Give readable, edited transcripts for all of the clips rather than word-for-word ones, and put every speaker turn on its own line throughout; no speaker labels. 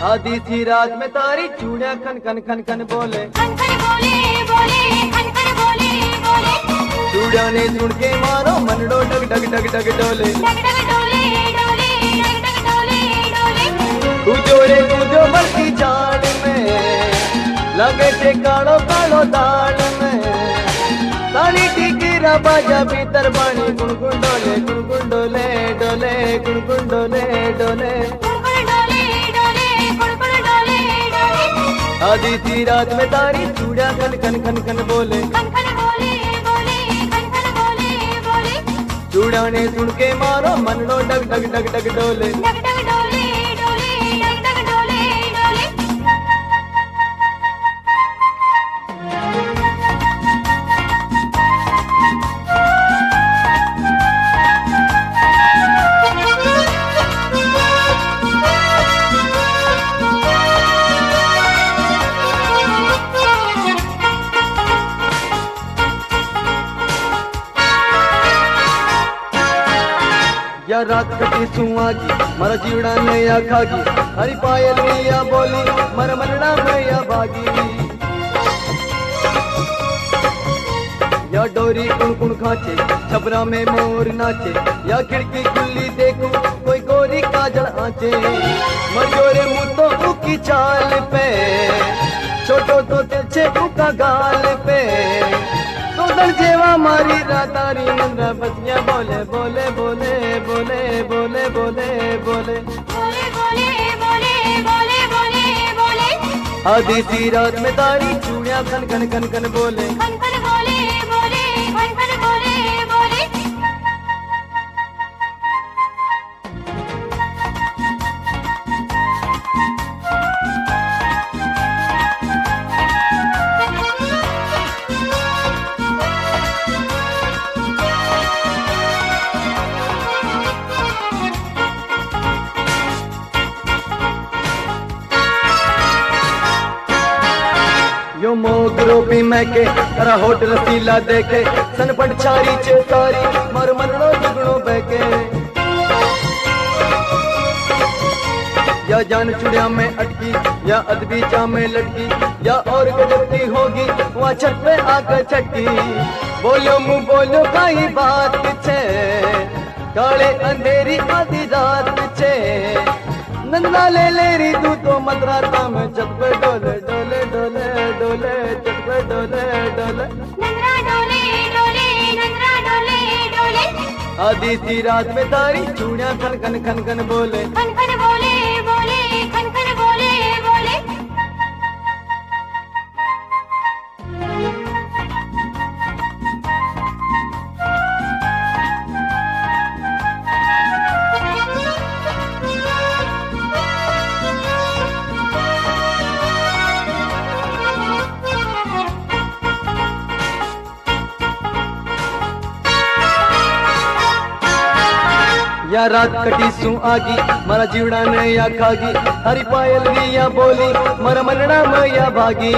आधी सी रात में तारी चूड़ियां खन खन खन खन बोले,
खन खन बोले बोले, खन खन बोले बोले।
चूड़ियां ने सुन के मारो मनड़ो डग डग डग डग डोले,
डग डग डोले डोले, डग डग डोले डोले।
कूदो रे कूदो मरती जाल में, लगे थे कालो कालो दाल में। ताली टिकीरा बाजा भीतर बाणी गुनगुन डोले, गुनगुन डोले डोले, गुनगुन डोले डोले। आधी सी रात में तारी चूड़ियां खन खन खन खन बोले,
खन खन बोले बोले, खन खन बोले बोले।
चूड़ियां ने सुन के मारो मनड़ो डग डग डग डग डोले,
डग डग डोले डोले, डग डग डोले डोले।
या रात कटी सुहागी मर जीवड़ा नैया खागी, हरी पायल मैया बोली मर मनड़ा मैया भागी। या डोरी कुण कुण खाचे छबरा में मोर नाचे, या खिड़की खुली देखूं कोई गोरी काजल आचे। मजोरे मुँह तो उकी चाल पे, छोटो तो तिरछे उका गाल पे। सोदर जेवा मारी रातारी नंद्रा बतिया बोले बोले बोले बोले बोले बोले बोले
बोले बोले बोले बोले बोले बोले।
आधी सी रात में तारी चूड़ियां खन खन खन खन बोले,
खन खन बोले बोले, खन खन बोले बोले।
यो मोगरो भी मैके तरा होटल सीला देखे, सनपट छारी चेतारी मर मनड़ो जुगड़ो बहके। या जान चुड़िया में अटकी, या अदबी चा में लटकी, या और गजबती होगी वहाँ छत पे आकर चटकी। बोलो मुँह बोलो काई बात छे, काले अंधेरी आधी रात छे। नंदा ले री तू तो मदराता में छत पे डोले डोले डोले डोले, छत पे डोले डोले।
नंदरा डोले डोले, नंदरा डोले डोले।
आधी सी रात में तारी चूड़ियां खन खन खन खन बोले,
खन खन बोले बोले, खन खन बोले बोले।
या रात कटी सू आगी मरा जीवड़ा नैया खागी, हरी पायल मैया बोली मर मनड़ा मैया भागी।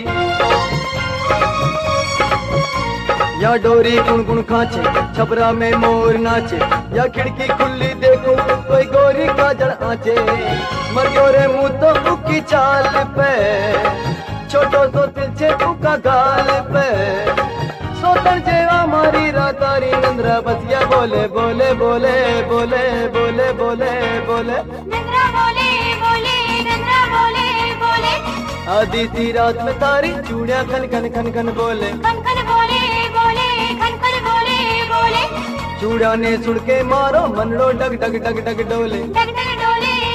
या डोरी गुण गुण खाचे छबरा में मोर नाचे, या खिड़की खुली देखो कोई गोरी काजल आचे। मरगोरे मुँह तो उकी चाल पे, छोटो तो तिरछे उका गाल पे। सोतर जेवा मारी रातारी नंद्रा बतिया बोले बोले बोले बोले बोले बोले बोले।
नंदरा बोले बोले, नंदरा बोले बोले।
आधी सी रात में तारी चूड़ियां खन खन खन खन बोले,
खन खन बोले बोले, खन खन बोले बोले।
चूड़ियां ने सुन के मारो मनड़ो डग डग डग डग डोले,
डग डग डोले